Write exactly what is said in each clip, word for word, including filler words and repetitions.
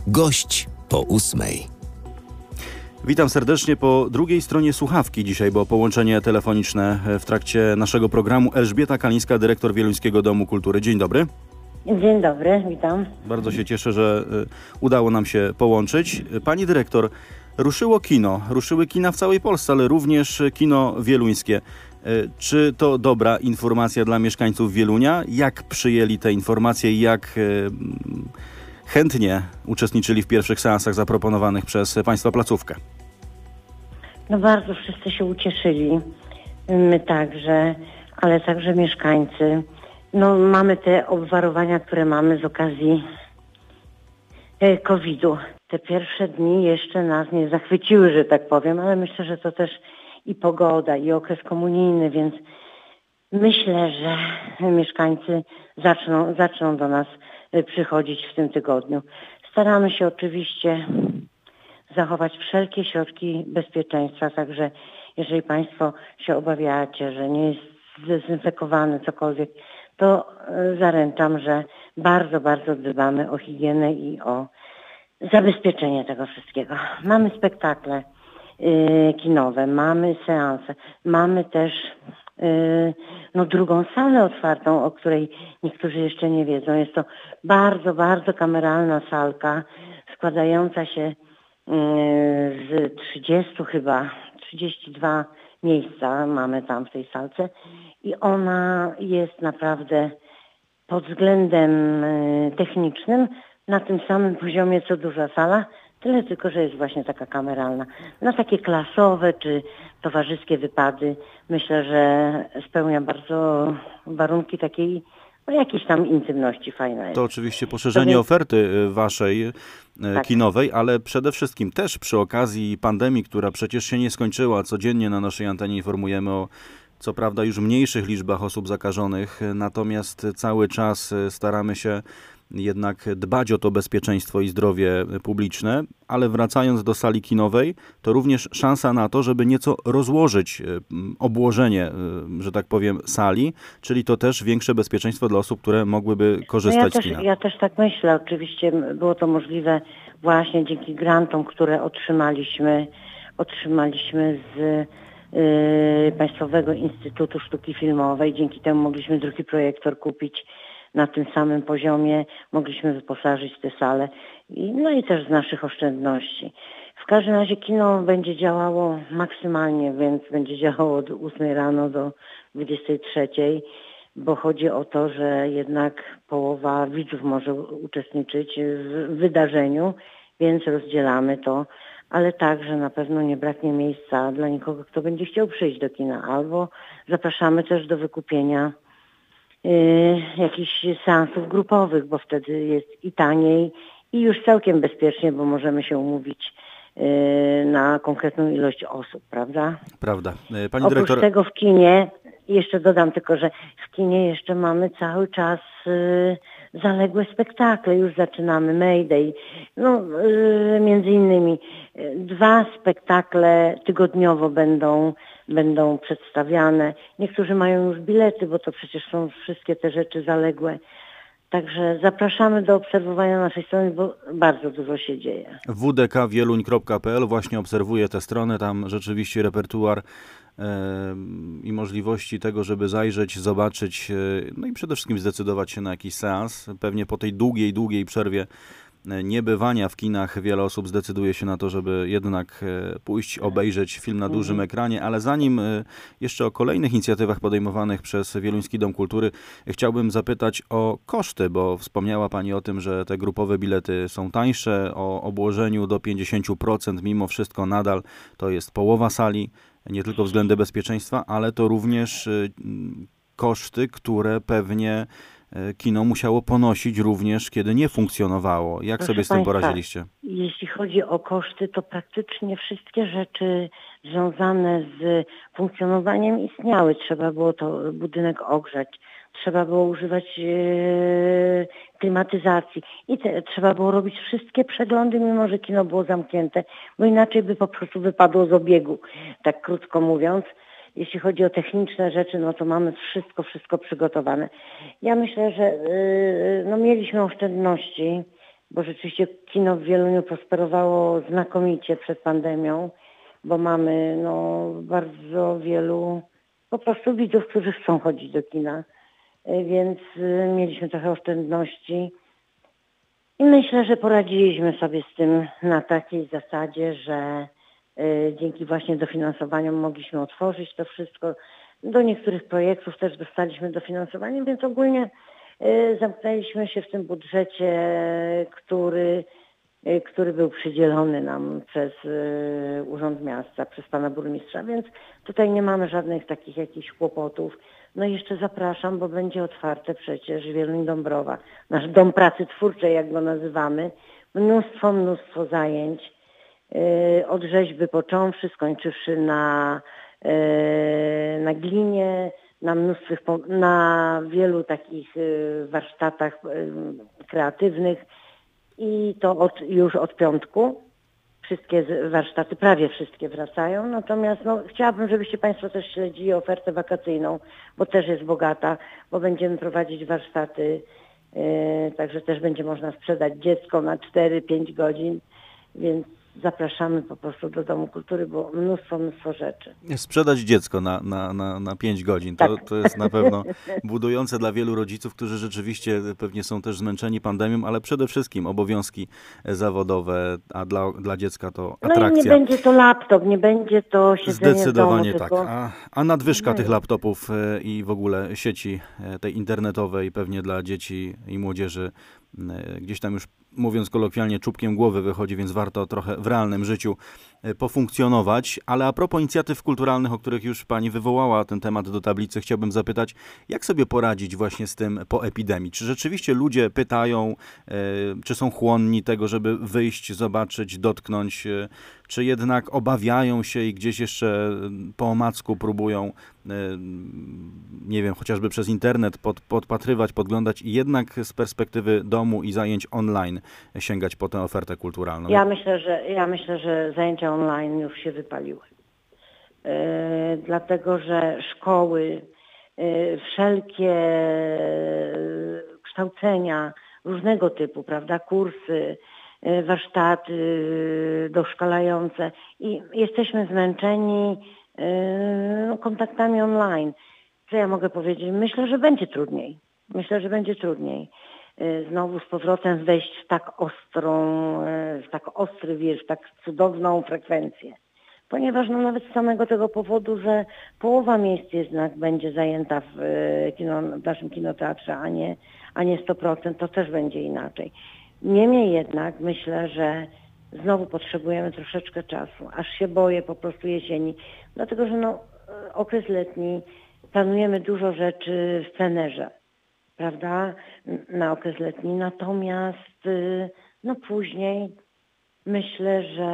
Gość po ósmej. Witam serdecznie po drugiej stronie słuchawki dzisiaj, bo połączenie telefoniczne w trakcie naszego programu. Elżbieta Kalińska, dyrektor Wieluńskiego Domu Kultury. Dzień dobry. Dzień dobry, witam. Bardzo się cieszę, że udało nam się połączyć. Pani dyrektor, ruszyło kino, ruszyły kina w całej Polsce, ale również kino wieluńskie. Czy to dobra informacja dla mieszkańców Wielunia? Jak przyjęli te informacje i jak chętnie uczestniczyli w pierwszych seansach zaproponowanych przez Państwa placówkę? No bardzo wszyscy się ucieszyli. My także, ale także mieszkańcy. No mamy te obwarowania, które mamy z okazji kowida. Te pierwsze dni jeszcze nas nie zachwyciły, że tak powiem, ale myślę, że to też i pogoda, i okres komunijny, więc myślę, że mieszkańcy zaczną, zaczną do nas przychodzić w tym tygodniu. Staramy się oczywiście zachować wszelkie środki bezpieczeństwa, także jeżeli Państwo się obawiacie, że nie jest zdezynfekowane cokolwiek, to zaręczam, że bardzo, bardzo dbamy o higienę i o zabezpieczenie tego wszystkiego. Mamy spektakle y, kinowe, mamy seanse, mamy też y, no, drugą salę otwartą, o której niektórzy jeszcze nie wiedzą. Jest to bardzo, bardzo kameralna salka składająca się y, z trzydziestu chyba, trzydzieści dwa miejsca mamy tam w tej salce i ona jest naprawdę pod względem y, technicznym na tym samym poziomie co duża sala, tyle tylko, że jest właśnie taka kameralna. Na takie klasowe czy towarzyskie wypady myślę, że spełnia bardzo warunki takiej no, jakiejś tam intymności fajnej. To oczywiście poszerzenie więc... oferty waszej tak. kinowej, ale przede wszystkim też przy okazji pandemii, która przecież się nie skończyła. Codziennie na naszej antenie informujemy o co prawda już mniejszych liczbach osób zakażonych, natomiast cały czas staramy się jednak dbać o to bezpieczeństwo i zdrowie publiczne, ale wracając do sali kinowej, to również szansa na to, żeby nieco rozłożyć obłożenie, że tak powiem, sali, czyli to też większe bezpieczeństwo dla osób, które mogłyby korzystać no ja z kina. Też, ja też tak myślę. Oczywiście było to możliwe właśnie dzięki grantom, które otrzymaliśmy, otrzymaliśmy z yy, Państwowego Instytutu Sztuki Filmowej. Dzięki temu mogliśmy drugi projektor kupić na tym samym poziomie, mogliśmy wyposażyć tę salę, i, no i też z naszych oszczędności. W każdym razie kino będzie działało maksymalnie, więc będzie działało od ósmej rano do dwudziestej trzeciej, bo chodzi o to, że jednak połowa widzów może uczestniczyć w wydarzeniu, więc rozdzielamy to, ale także na pewno nie braknie miejsca dla nikogo, kto będzie chciał przyjść do kina, albo zapraszamy też do wykupienia jakichś seansów grupowych, bo wtedy jest i taniej, i już całkiem bezpiecznie, bo możemy się umówić na konkretną ilość osób, prawda? Prawda. Pani Oprócz dyrektor... tego w kinie, jeszcze dodam tylko, że w kinie jeszcze mamy cały czas zaległe spektakle, już zaczynamy Mayday, no między innymi dwa spektakle tygodniowo będą będą przedstawiane. Niektórzy mają już bilety, bo to przecież są wszystkie te rzeczy zaległe. Także zapraszamy do obserwowania naszej strony, bo bardzo dużo się dzieje. w d k wieluń kropka p l właśnie obserwuję tę stronę, tam rzeczywiście repertuar e, i możliwości tego, żeby zajrzeć, zobaczyć, e, no i przede wszystkim zdecydować się na jakiś seans. Pewnie po tej długiej, długiej przerwie niebywania w kinach wiele osób zdecyduje się na to, żeby jednak pójść, obejrzeć film na dużym ekranie, ale zanim jeszcze o kolejnych inicjatywach podejmowanych przez Wieluński Dom Kultury, chciałbym zapytać o koszty, bo wspomniała Pani o tym, że te grupowe bilety są tańsze, o obłożeniu do pięćdziesiąt procent, mimo wszystko nadal to jest połowa sali, nie tylko względy bezpieczeństwa, ale to również koszty, które pewnie kino musiało ponosić również, kiedy nie funkcjonowało. Jak Proszę sobie z tym Państwa, poradziliście? Jeśli chodzi o koszty, to praktycznie wszystkie rzeczy związane z funkcjonowaniem istniały. Trzeba było to budynek ogrzać, trzeba było używać e, klimatyzacji i te, trzeba było robić wszystkie przeglądy, mimo że kino było zamknięte, bo inaczej by po prostu wypadło z obiegu, tak krótko mówiąc. Jeśli chodzi o techniczne rzeczy, no to mamy wszystko, wszystko przygotowane. Ja myślę, że yy, no mieliśmy oszczędności, bo rzeczywiście kino w Wieluniu prosperowało znakomicie przed pandemią, bo mamy no, bardzo wielu po prostu widzów, którzy chcą chodzić do kina, więc mieliśmy trochę oszczędności i myślę, że poradziliśmy sobie z tym na takiej zasadzie, że dzięki właśnie dofinansowaniom mogliśmy otworzyć to wszystko. Do niektórych projektów też dostaliśmy dofinansowanie, więc ogólnie zamknęliśmy się w tym budżecie, który, który był przydzielony nam przez Urząd Miasta, przez pana burmistrza, więc tutaj nie mamy żadnych takich jakichś kłopotów. No i jeszcze zapraszam, bo będzie otwarte przecież Wieluń Dąbrowa, nasz dom pracy twórczej, jak go nazywamy. Mnóstwo, mnóstwo zajęć, od rzeźby począwszy, skończywszy na, na glinie, na mnóstwie, na wielu takich warsztatach kreatywnych i to od, już od piątku. Wszystkie warsztaty, prawie wszystkie wracają, natomiast no, chciałabym, żebyście Państwo też śledzili ofertę wakacyjną, bo też jest bogata, bo będziemy prowadzić warsztaty, yy, także też będzie można sprzedać dziecko na cztery pięć godzin, więc zapraszamy po prostu do Domu Kultury, bo mnóstwo, mnóstwo rzeczy. Sprzedać dziecko na, na, na, na pięć godzin, to, Tak. to jest na pewno budujące dla wielu rodziców, którzy rzeczywiście pewnie są też zmęczeni pandemią, ale przede wszystkim obowiązki zawodowe, a dla, dla dziecka to atrakcja. No i nie będzie to laptop, nie będzie to siedzenie Zdecydowanie w domu, tak. tylko... A, a nadwyżka No tych i- laptopów e, i w ogóle sieci e, tej internetowej pewnie dla dzieci i młodzieży e, gdzieś tam już, mówiąc kolokwialnie, czubkiem głowy wychodzi, więc warto trochę w realnym życiu e, pofunkcjonować. Ale a propos inicjatyw kulturalnych, o których już pani wywołała ten temat do tablicy, chciałbym zapytać, jak sobie poradzić właśnie z tym po epidemii? Czy rzeczywiście ludzie pytają, e, czy są chłonni tego, żeby wyjść, zobaczyć, dotknąć, e, czy jednak obawiają się i gdzieś jeszcze po omacku próbują, e, nie wiem, chociażby przez internet pod, podpatrywać, podglądać i jednak z perspektywy domu i zajęć online sięgać po tę ofertę kulturalną? Ja myślę, że ja myślę, że zajęcia online już się wypaliły. E, dlatego, że szkoły, e, wszelkie kształcenia różnego typu, prawda, kursy, e, warsztaty doszkalające i jesteśmy zmęczeni e, no, kontaktami online. Co ja mogę powiedzieć? Myślę, że będzie trudniej. Myślę, że będzie trudniej. Znowu z powrotem wejść w tak ostrą, w tak ostry wir, w tak cudowną frekwencję. Ponieważ no nawet z samego tego powodu, że połowa miejsc jednak będzie zajęta w, kino, w naszym kinoteatrze, a nie, a nie sto procent, to też będzie inaczej. Niemniej jednak myślę, że znowu potrzebujemy troszeczkę czasu, aż się boję po prostu jesieni. Dlatego, że no, okres letni, planujemy dużo rzeczy w plenerze, prawda, na okres letni. Natomiast no później myślę, że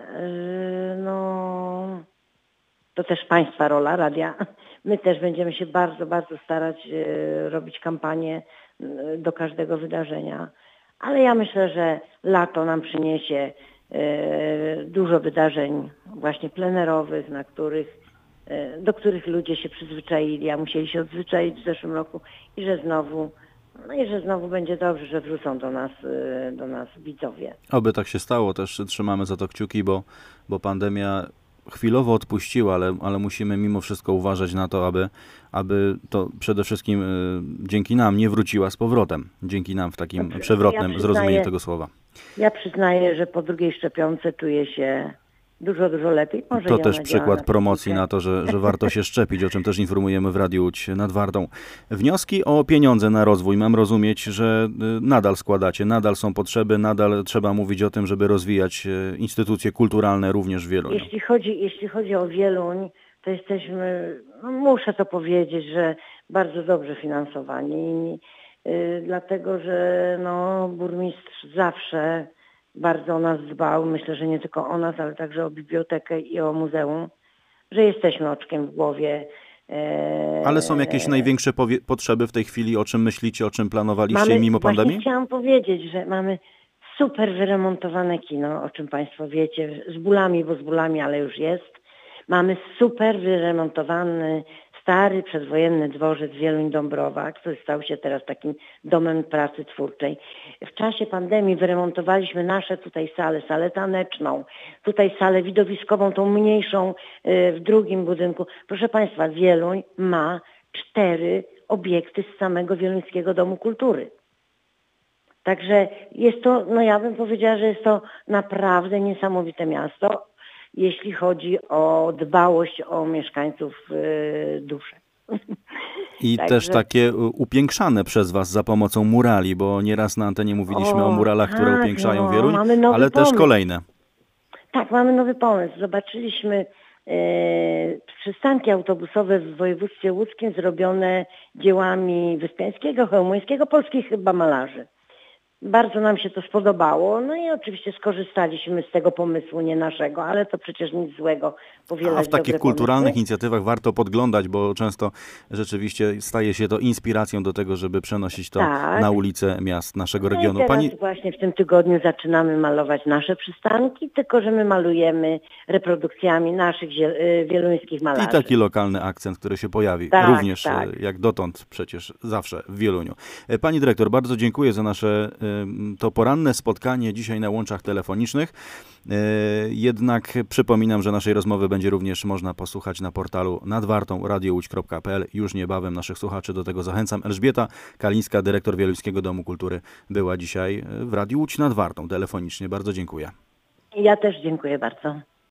no to też Państwa rola, radia. My też będziemy się bardzo, bardzo starać robić kampanię do każdego wydarzenia. Ale ja myślę, że lato nam przyniesie dużo wydarzeń właśnie plenerowych, na których do których ludzie się przyzwyczaili, a musieli się odzwyczaić w zeszłym roku i że znowu, no i że znowu będzie dobrze, że wrócą do nas, do nas widzowie. Oby tak się stało, też trzymamy za to kciuki, bo, bo pandemia chwilowo odpuściła, ale, ale musimy mimo wszystko uważać na to, aby, aby to przede wszystkim y, dzięki nam nie wróciła z powrotem. Dzięki nam w takim Znaczy, przewrotnym ja zrozumieniu przyznaję- tego słowa. Ja przyznaję, że po drugiej szczepionce czuję się dużo, dużo lepiej. Może To i też ona przykład działa na promocji psychikę. na to, że, że warto się szczepić, o czym też informujemy w Radiu Łódź nad Wartą. Wnioski o pieniądze na rozwój, mam rozumieć, że y, nadal składacie, nadal są potrzeby, nadal trzeba mówić o tym, żeby rozwijać y, instytucje kulturalne również w Wieluniu. Jeśli chodzi, jeśli chodzi o Wieluń, to jesteśmy, no muszę to powiedzieć, że bardzo dobrze finansowani, yy, dlatego że no, burmistrz zawsze bardzo o nas dbał, myślę, że nie tylko o nas, ale także o bibliotekę i o muzeum, że jesteśmy oczkiem w głowie. Yy, Ale są jakieś największe powie- potrzeby w tej chwili, o czym myślicie, o czym planowaliście mamy, mimo właśnie pandemii? chciałam powiedzieć, że mamy super wyremontowane kino, o czym Państwo wiecie, z bólami, bo z bólami, ale już jest. Mamy super wyremontowany stary przedwojenny dworzec Wieluń-Dąbrowa, który stał się teraz takim domem pracy twórczej. W czasie pandemii wyremontowaliśmy nasze tutaj sale, salę taneczną, tutaj salę widowiskową, tą mniejszą w drugim budynku. Proszę Państwa, Wieluń ma cztery obiekty z samego Wieluńskiego Domu Kultury. Także jest to, no ja bym powiedziała, że jest to naprawdę niesamowite miasto, jeśli chodzi o dbałość o mieszkańców yy, duszę. I Także... też takie upiększane przez was za pomocą murali, bo nieraz na antenie mówiliśmy o, o muralach, które tak, upiększają no, Wieluń, ale pomysł. też kolejne. Tak, mamy nowy pomysł. Zobaczyliśmy e, przystanki autobusowe w województwie łódzkim zrobione dziełami Wyspiańskiego, Chełmońskiego, polskich chyba malarzy. Bardzo nam się to spodobało, no i oczywiście skorzystaliśmy z tego pomysłu, nie naszego, ale to przecież nic złego. A w takich kulturalnych pomysły. inicjatywach warto podglądać, bo często rzeczywiście staje się to inspiracją do tego, żeby przenosić to tak. na ulice miast naszego no regionu. I teraz Pani... właśnie w tym tygodniu zaczynamy malować nasze przystanki, tylko że my malujemy reprodukcjami naszych wieluńskich malarzy. I taki lokalny akcent, który się pojawi tak, również tak. jak dotąd przecież zawsze w Wieluniu. Pani dyrektor, bardzo dziękuję za nasze to poranne spotkanie dzisiaj na łączach telefonicznych. Jednak przypominam, że naszej rozmowy będzie również można posłuchać na portalu nadwartą radio łódź kropka p l. Już niebawem naszych słuchaczy do tego zachęcam. Elżbieta Kalińska, dyrektor Wieluńskiego Domu Kultury, była dzisiaj w Radiu Łódź nad Wartą telefonicznie. Bardzo dziękuję. Ja też dziękuję bardzo.